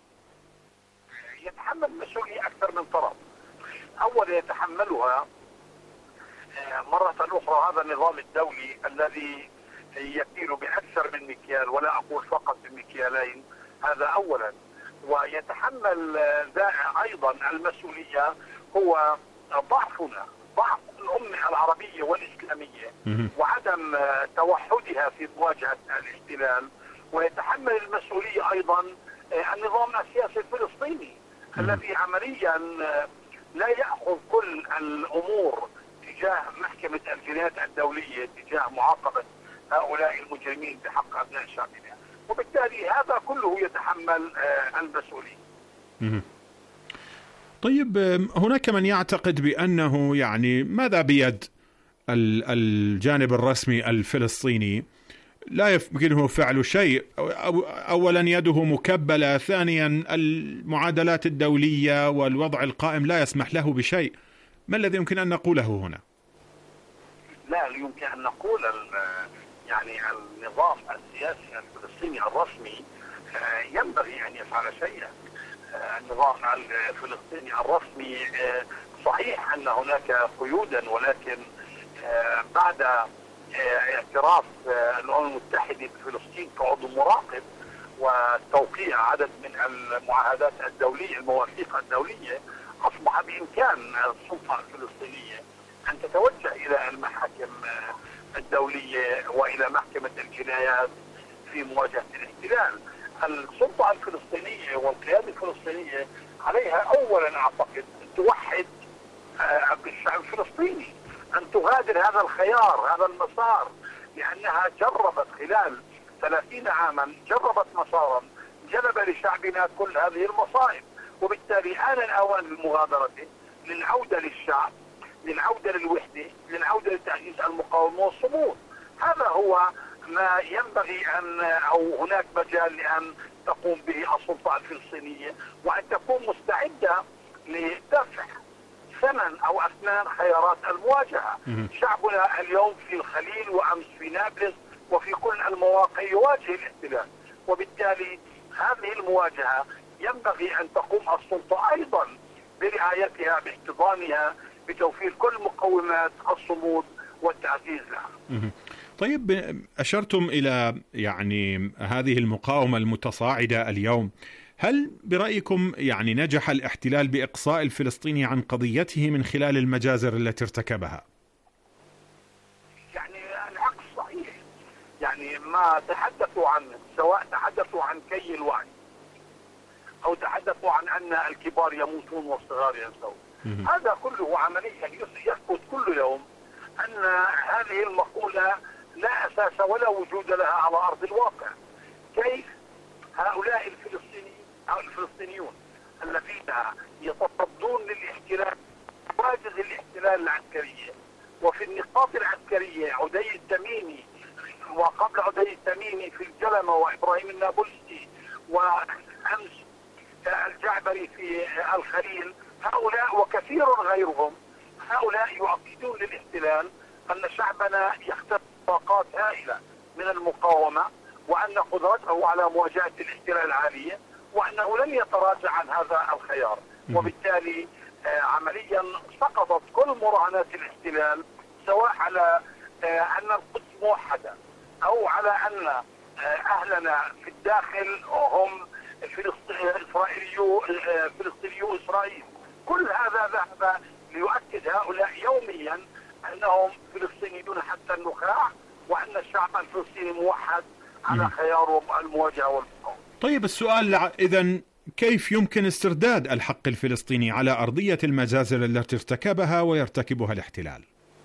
يتحمل المسؤولية أكثر من طرف. أولا يتحملها مرة أخرى هذا النظام الدولي الذي يكيل بأكثر من مكيال، ولا أقول فقط بمكيالين، هذا أولا. ويتحمل أيضا المسؤولية هو ضعفنا، ضعف الأمة العربية والإسلامية وعدم توحدها في مواجهة الاحتلال. ويتحمل المسؤولية أيضا النظام السياسي الفلسطيني الذي عمليا لا يأخذ كل الأمور تجاه محكمة الجنايات الدولية تجاه معاقبة هؤلاء المجرمين بحق أبناء شعبنا، وبالتالي هذا كله يتحمل المسؤولية. طيب، هناك من يعتقد بأنه يعني ماذا بيد الجانب الرسمي الفلسطيني؟ لا يمكنه فعل شيء. أولا يده مكبلة، ثانيا المعادلات الدولية والوضع القائم لا يسمح له بشيء. ما الذي يمكن أن نقوله هنا؟ لا يمكن أن نقول يعني النظام السياسي الفلسطيني الرسمي ينبغي أن يفعل شيئا. النظام الفلسطيني الرسمي صحيح أن هناك قيودا، ولكن بعد اعتراف الأمم المتحدة بفلسطين كعضو مراقب وتوقيع عدد من المعاهدات الدولية المواثيق الدولية، أصبح بإمكان السلطة الفلسطينية أن تتوجه إلى المحاكم الدولية وإلى محكمة الجنايات في مواجهة الاحتلال. السلطة الفلسطينية والقيادة الفلسطينية عليها أولا أعتقد أن توحد الشعب الفلسطيني، أن تغادر هذا الخيار هذا المسار، لأنها جربت خلال ثلاثين عاما جربت مسارا جلب لشعبنا كل هذه المصائب، وبالتالي آن الأوان للمغادرة، للعودة للشعب، للعودة للوحدة، للعودة لتأسيس المقاومة والصمود. هذا هو ما ينبغي أن أو هناك مجال لأن تقوم به السلطة الفلسطينية، وأن تكون مستعدة لدفع ثمن أو أثمان خيارات المواجهة. شعبنا اليوم في الخليل وأمس في نابلس وفي كل المواقع يواجه الاحتلال، وبالتالي هذه المواجهة ينبغي أن تقوم السلطة أيضا برعايتها، باحتضانها، بتوفير كل مقومات الصمود والتعزيز لها. طيب، أشرتم إلى يعني هذه المقاومة المتصاعدة اليوم، هل برأيكم يعني نجح الاحتلال بإقصاء الفلسطيني عن قضيته من خلال المجازر التي ارتكبها؟ يعني العكس صحيح، يعني ما تحدثوا عنه سواء تحدثوا عن كي الوعي أو تحدثوا عن أن الكبار يموتون والصغار ينسون، هذا كله عمليا يثبت كل يوم أن هذه المقولة لا أساس ولا وجود لها على أرض الواقع. كيف هؤلاء الفلسطينيين أو الفلسطينيون الذين يتصدون للاحتلال واجز الاحتلال العسكرية، وفي النقاط العسكرية عدي التميمي وقبل عدي التميمي في الجلمة وإبراهيم النابلسي وأمس الجعبري في الخليل، هؤلاء وكثير غيرهم هؤلاء يؤكدون للاحتلال أن شعبنا يختبر طاقات هائلة من المقاومة، وأن قدرته على مواجهة الاحتلال عالية، وأنه لن يتراجع عن هذا الخيار. وبالتالي عمليا سقطت كل مراهنات الاحتلال، سواء على أن القدس موحدة أو على أن أهلنا في الداخل هم إسرائيليو فلسطينيو إسرائيل. كل هذا ذهب ليؤكد هؤلاء يوميا أنهم فلسطينيون حتى النخاع، وأن الشعب الفلسطيني موحد على خيار المواجهة والمقاومة. طيب، السؤال إذن كيف يمكن استرداد الحق الفلسطيني على أرضية المجازر التي ارتكبها ويرتكبها الاحتلال؟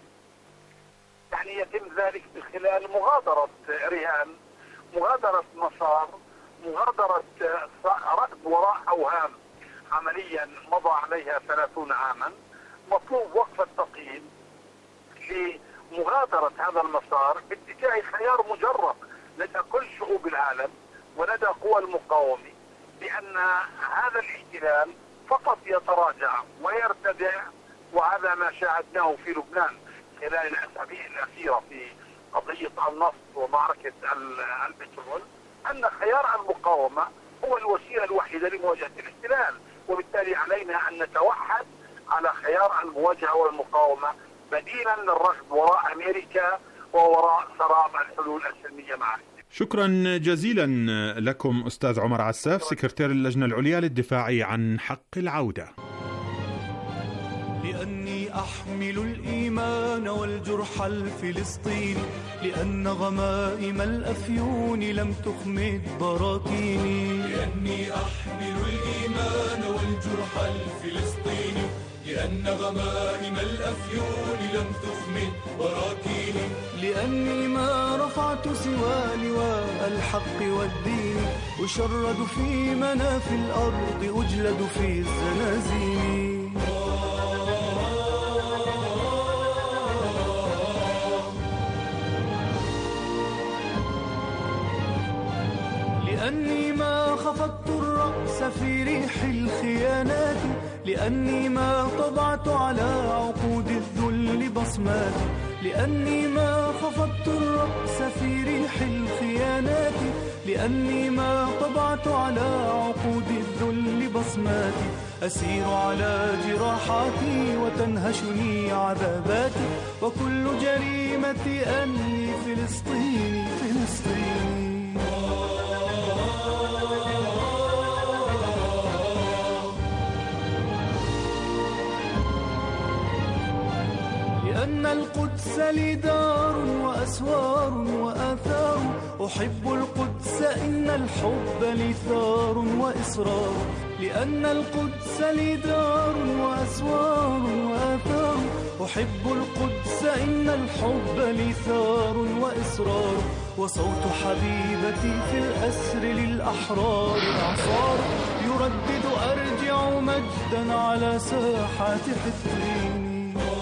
يعني يتم ذلك من خلال مغادرة رهان، مغادرة مسار، مغادرة ركض وراء أوهام عمليا مضى عليها ثلاثون عاما. مطلوب وقف التقييم لمغادرة هذا المسار باتجاه خيار مجرب لدى كل شعوب العالم ولدى قوى المقاومة، بأن هذا الاحتلال فقط يتراجع ويرتدع، وهذا ما شاهدناه في لبنان خلال الأسابيع الأخيرة في قضية النفط ومعركة البترول، أن خيار المقاومة هو الوسيلة الوحيدة لمواجهة الاحتلال، وبالتالي علينا أن نتوحد على خيار المواجهة والمقاومة بديلا للركض وراء أمريكا ووراء سراب الحلول السلمية معا. شكرا جزيلا لكم أستاذ عمر عساف، سكرتير اللجنة العليا للدفاع عن حق العودة. لأني أحمل الإيمان والجرح الفلسطيني، لأن غمائم الأفيون لم تخمد براكيني. لأني أحمل الإيمان والجرح الفلسطيني، لأن غمائم الأفيون لم تخمد براكيني. لأني ما رفعت سوى لواء الحق والدين، أشرد في مناف الأرض أجلد في الزنازين. لأني ما خفضت الرأس في ريح الخيانات، لأني ما طبعت على عقود الذل بصمات، لأني ما خفضت الرأس في ريح الخيانات، لأني ما طبعت على عقود الذل بصمات. أسير على جراحاتي وتنهشني عذاباتي، وكل جريمتي أني فلسطيني فلسطيني. لأن القدس لي دار وأسوار وآثار، أحب القدس إن الحب لي ثار وإصرار. لأن القدس لي دار وأسوار وآثار، أحب القدس إن الحب لي ثار وإصرار. وصوت حبيبتي في الأسر للأحرار الأعصار، يردد أرجع مجدا على ساحات حطين.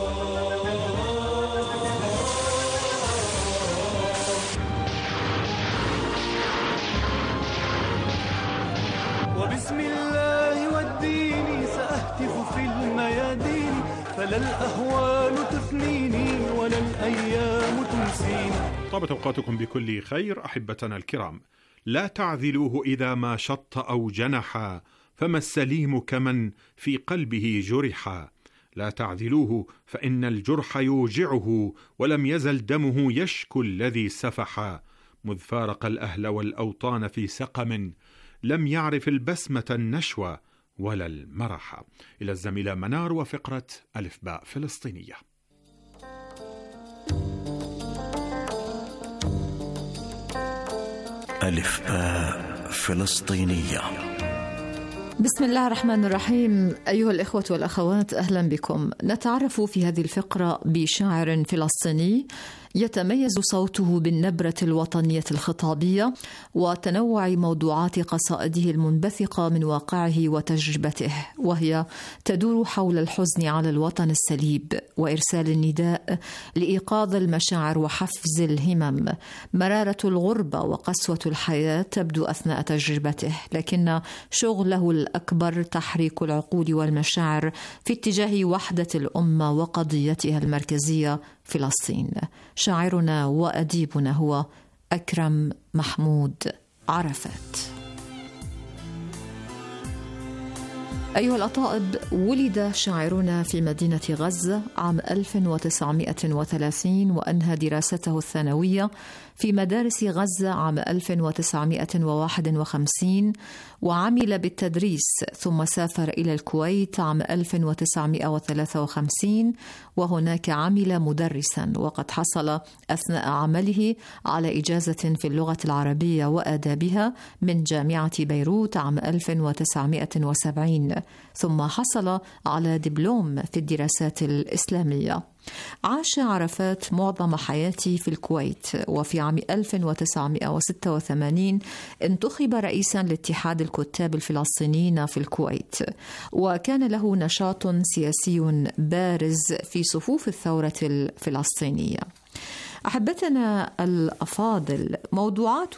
وبسم الله والدين سأهتف في الميادين، فلا الأهوال تفنيني ولا الأيام تنسيني. طابت أوقاتكم بكل خير أحبتنا الكرام. لا تعذلوه إذا ما شط أو جنحا، فما السليم كمن في قلبه جرحا. لا تعذلوه فإن الجرح يوجعه، ولم يزل دمه يشكو الذي سفحا. مذ فارق الأهل والأوطان في سقم، لم يعرف البسمة النشوى ولا المرح. إلى الزميلة منار وفقرة ألف باء فلسطينية. ألف باء فلسطينية. بسم الله الرحمن الرحيم. أيها الإخوة والأخوات، أهلا بكم. نتعرف في هذه الفقرة بشاعر فلسطيني يتميز صوته بالنبرة الوطنية الخطابية وتنوع موضوعات قصائده المنبثقة من واقعه وتجربته، وهي تدور حول الحزن على الوطن السليب وإرسال النداء لإيقاظ المشاعر وحفز الهمم. مرارة الغربة وقسوة الحياة تبدو أثناء تجربته، لكن شغله الأكبر تحريك العقول والمشاعر في اتجاه وحدة الأمة وقضيتها المركزية فلسطين. شاعرنا وأديبنا هو أكرم محمود عرفات. أيها الأطائب، ولد شاعرنا في مدينة غزة عام ألف وتسعمائة وثلاثين، وأنهى دراسته الثانوية في مدارس غزة عام ألف وتسعمائة وواحد وخمسين، وعمل بالتدريس، ثم سافر إلى الكويت عام ألف وتسعمائة وثلاثة وخمسين، وهناك عمل مدرسا، وقد حصل أثناء عمله على إجازة في اللغة العربية وآدابها من جامعة بيروت عام ألف وتسعمائة وسبعين، ثم حصل على دبلوم في الدراسات الإسلامية. عاش عرفات معظم حياته في الكويت، وفي عام ألف وتسعمائة وستة وثمانين انتخب رئيسا لاتحاد الكتاب الفلسطينيين في الكويت، وكان له نشاط سياسي بارز في صفوف الثورة الفلسطينية. أحبتنا الأفاضل، موضوعات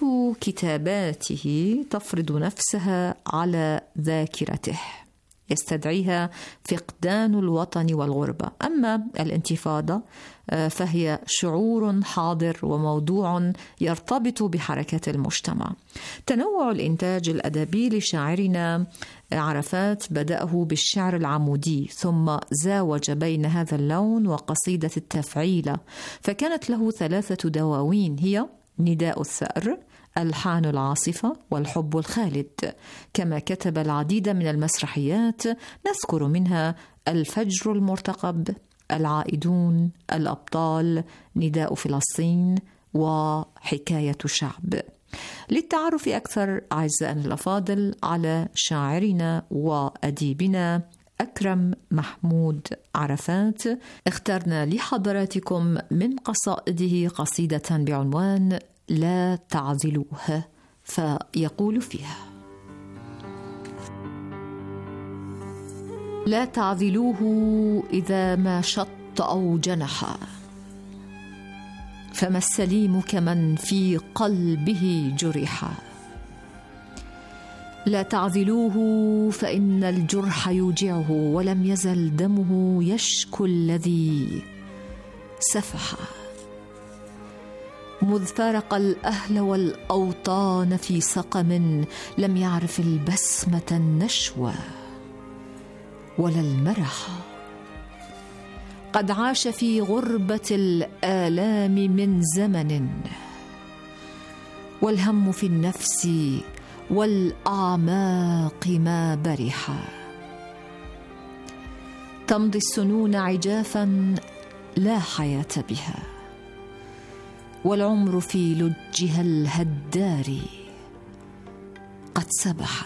كتاباته تفرض نفسها على ذاكرته، يستدعيها فقدان الوطن والغربة. أما الانتفاضة فهي شعور حاضر وموضوع يرتبط بحركة المجتمع. تنوع الإنتاج الأدبي لشاعرنا عرفات بدأه بالشعر العمودي، ثم زاوج بين هذا اللون وقصيدة التفعيلة، فكانت له ثلاثة دواوين هي نداء الثأر، ألحان العاصفة، والحب الخالد. كما كتب العديد من المسرحيات، نذكر منها الفجر المرتقب، العائدون، الأبطال، نداء فلسطين، وحكاية شعب. للتعرف أكثر أعزائنا الأفاضل على شاعرنا وأديبنا أكرم محمود عرفات، اخترنا لحضراتكم من قصائده قصيدة بعنوان لا تعذلوه، فيقول فيها: لا تعذلوه إذا ما شط أو جنح، فما السليم كمن في قلبه جرح. لا تعذلوه فإن الجرح يوجعه، ولم يزل دمه يشكو الذي سفح. مذ فارق الأهل والأوطان في سقم، لم يعرف البسمة النشوى ولا المرح. قد عاش في غربة الآلام من زمن، والهم في النفس والأعماق ما برحا. تمضي السنون عجافا لا حياة بها، والعمر في لجها الهدار قد سبح.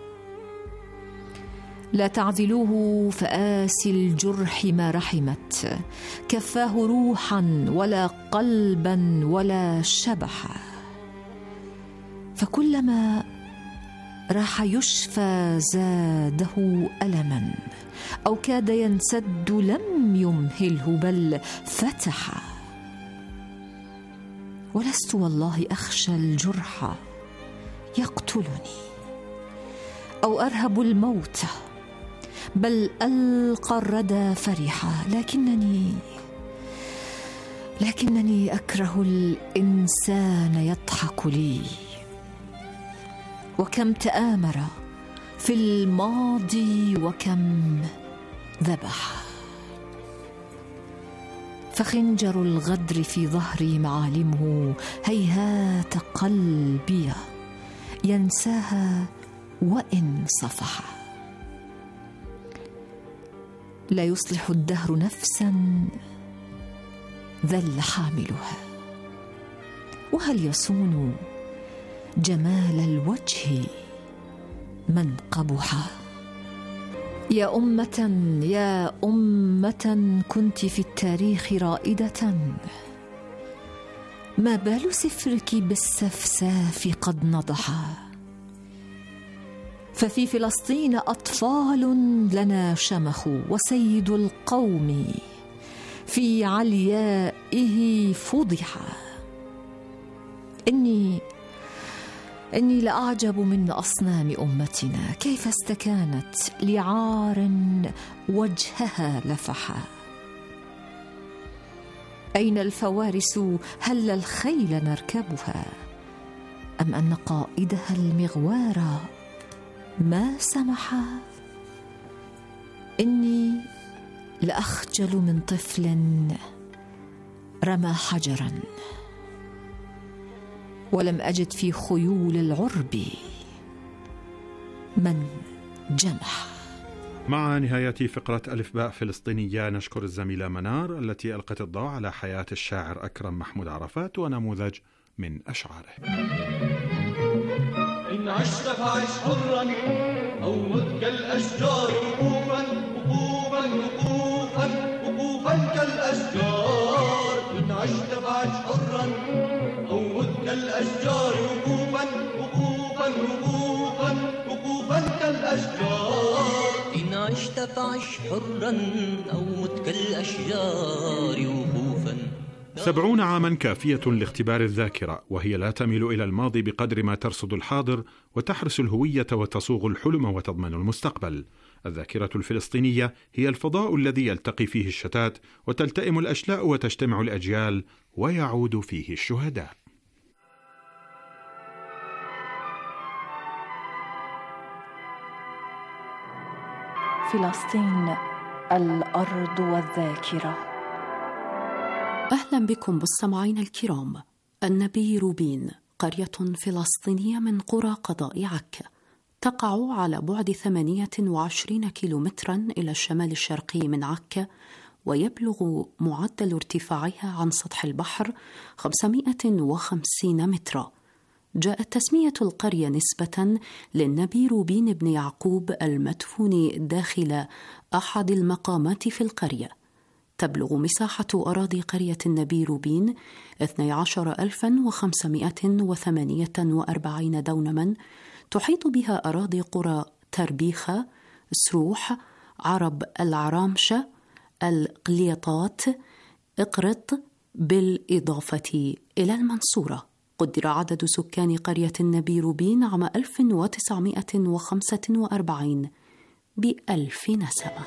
لا تعذلوه فآسي الجرح ما رحمت، كفاه روحا ولا قلبا ولا شبحا. فكلما راح يشفى زاده ألما، أو كاد ينسد لم يمهله بل فتح. ولست والله أخشى الجرح يقتلني أو أرهب الموت، بل ألقى الردى فرحا. لكنني لكنني أكره الإنسان يضحك لي، وكم تآمر في الماضي وكم ذبح. فخنجر الغدر في ظهري معالمه، هيهات قلبي ينساها وإن صفح. لا يصلح الدهر نفسا ذل حاملها، وهل يصون جمال الوجه من قبح. يا أمة يا أمة كنت في التاريخ رائدة، ما بال سفرك بالسفساف قد نضح. ففي فلسطين أطفال لنا شمخوا، وسيد القوم في عليائه فضح. إني إني لأعجب من أصنام أمتنا، كيف استكانت لعار وجهها لفحا. أين الفوارس؟ هل الخيل نركبها؟ أم أن قائدها المغوار ما سمح؟ إني لأخجل من طفل رمى حجرا، ولم أجد في خيول العرب من جمح. مع نهاية فقرة ألف باء فلسطينية نشكر الزميلة منار التي ألقت الضوء على حياة الشاعر أكرم محمود عرفات ونموذج من أشعاره. إن عشت فعش حرا أو مت كالأشجار وقوفا وقوفا وقوفا وقوفا كالأشجار. إن عشت فعش حرا أو مت كالأشجار وقوفا وقوفا وقوفا وقوفا كالأشجار. إن عشت فعش حرا أو مت كالأشجار وقوفا. سبعون عاما كافية لاختبار الذاكرة، وهي لا تميل إلى الماضي بقدر ما ترصد الحاضر وتحرس الهوية وتصوغ الحلم وتضمن المستقبل. الذاكرة الفلسطينية هي الفضاء الذي يلتقي فيه الشتات وتلتئم الأشلاء وتجتمع الأجيال ويعود فيه الشهداء. فلسطين الأرض والذاكرة. أهلا بكم مستمعين الكرام. النبي روبين قرية فلسطينية من قرى قضاء عكا، تقع على بعد ثمانية وعشرين كيلومترا إلى الشمال الشرقي من عكا، ويبلغ معدل ارتفاعها عن سطح البحر خمسمائة وخمسين مترا. جاءت تسمية القرية نسبة للنبي روبين بن يعقوب المدفون داخل أحد المقامات في القرية. تبلغ مساحة أراضي قرية النبي روبين اثني عشر ألفا وخمسمائة وثمانية وأربعين دونما، تحيط بها أراضي قرى تربيخة، سروح، عرب العرامشة، القليطات، إقرط، بالإضافة إلى المنصورة. قدر عدد سكان قرية النبي روبين عام ألف وتسعمائة وخمسة وأربعين بألف نسمة.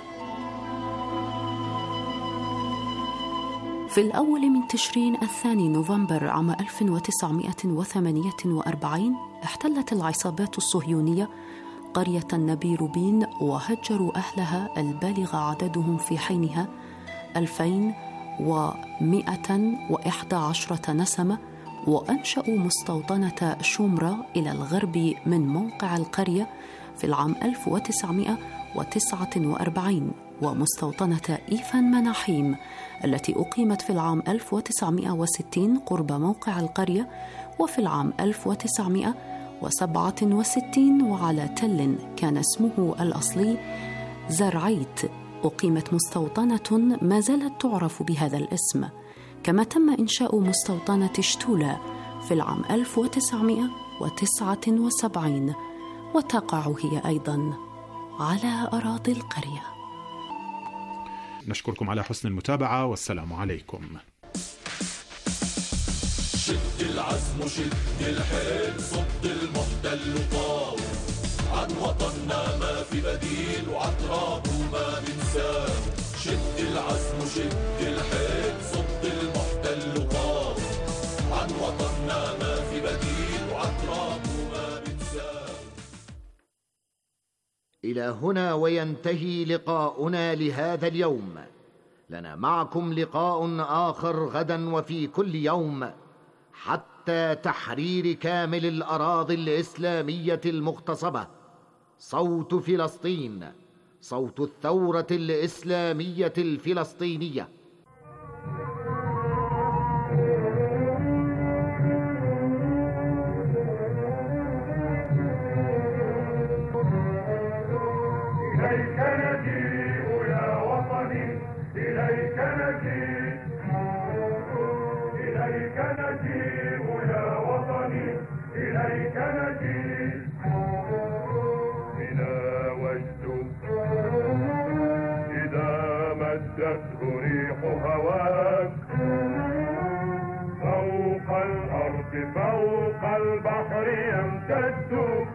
في الأول من تشرين الثاني نوفمبر عام ألف وتسعمائة وثمانية وأربعين احتلت العصابات الصهيونية قرية النبي روبين وهجروا أهلها البالغ عددهم في حينها ألفين ومئة وإحدى عشرة نسمة، وأنشأوا مستوطنة شومرة إلى الغرب من موقع القرية في العام ألف وتسعمئة وتسعة وأربعين، ومستوطنة إيفان مناحيم التي أقيمت في العام ألف وتسعمئة وستين قرب موقع القرية، وفي العام ألف وتسعمئة وسبعة وستين وعلى تل كان اسمه الأصلي زرعيت أقيمت مستوطنة ما زالت تعرف بهذا الاسم، كما تم إنشاء مستوطنة شتولة في العام ألف وتسعمئة وتسعة وسبعين، وتقع هي أيضاً على أراضي القرية. نشكركم على حسن المتابعة والسلام عليكم. شد العزم شد الحيل صد المحتل طاول، عن وطننا ما في بديل وعن ترابه ما بنساه. شد العزم شد الحيل صد المحتل طاول، عن وطننا ما في بديل وعن ترابه ما بنساه. إلى هنا وينتهي لقاؤنا لهذا اليوم. لنا معكم لقاء آخر غدا وفي كل يوم حتى تحرير كامل الأراضي الإسلامية المغتصبة. صوت فلسطين، صوت الثورة الإسلامية الفلسطينية. إليك نجيء يا وطني، إليك نجيء، إليك نجيء يا وطني، إليك نجيء. بنا وجد إذا مدته ريح هواك، فوق الأرض فوق البحر يمتد.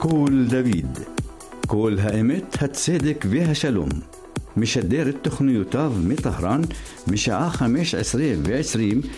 كول دافيد كول هائمت هتصدق بها شلوم مش الدير التخنيوتاف مطهران مشاعة خميش عسرين بعسرين